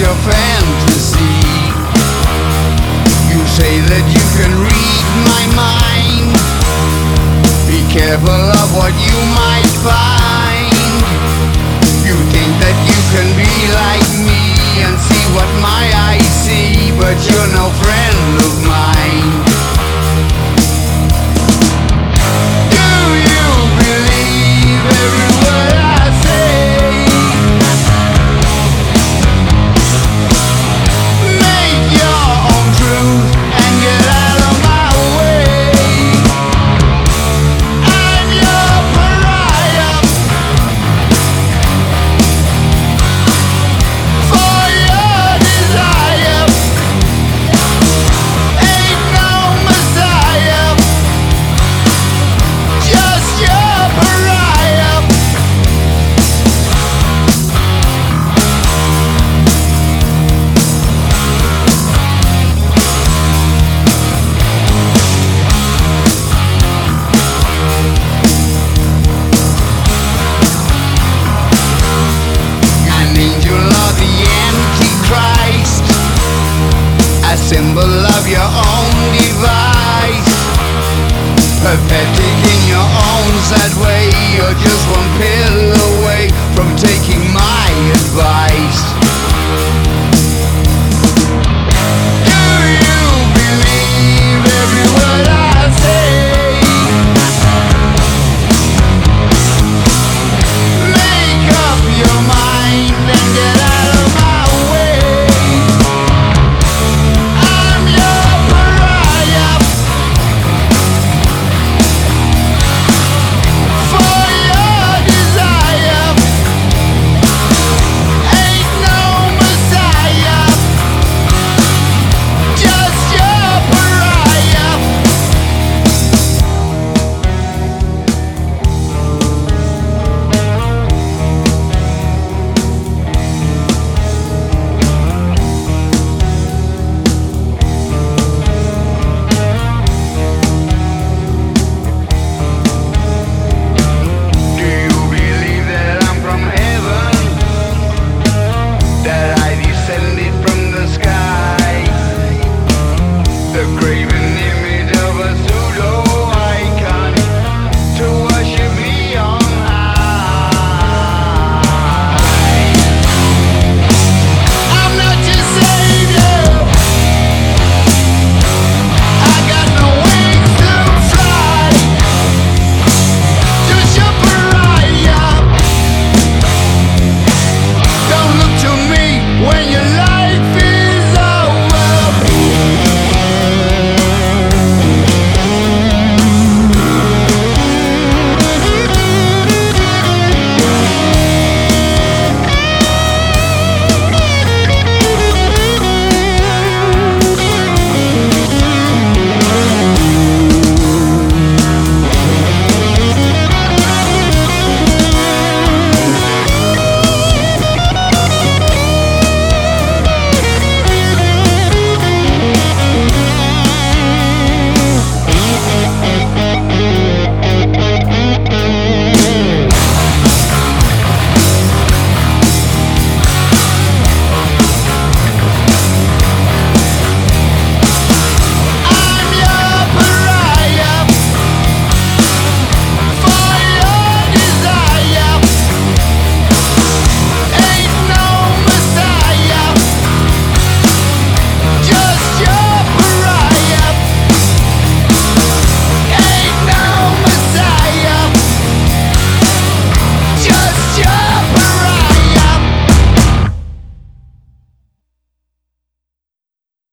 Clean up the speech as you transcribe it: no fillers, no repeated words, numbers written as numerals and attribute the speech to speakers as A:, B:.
A: your fantasy. You say that you can read my mind. Be careful of what you might find. You think that you can be like me and see what my eyes see, but you're no friend of mine. Do you believe every word I say? Make your own truth and get out of my way. I'm your pariah for your desire. Ain't no messiah, just your pariah. An angel of the Antichrist, a symbol of your own device. Pathetic in your own sad way, you're just one pill away from taking my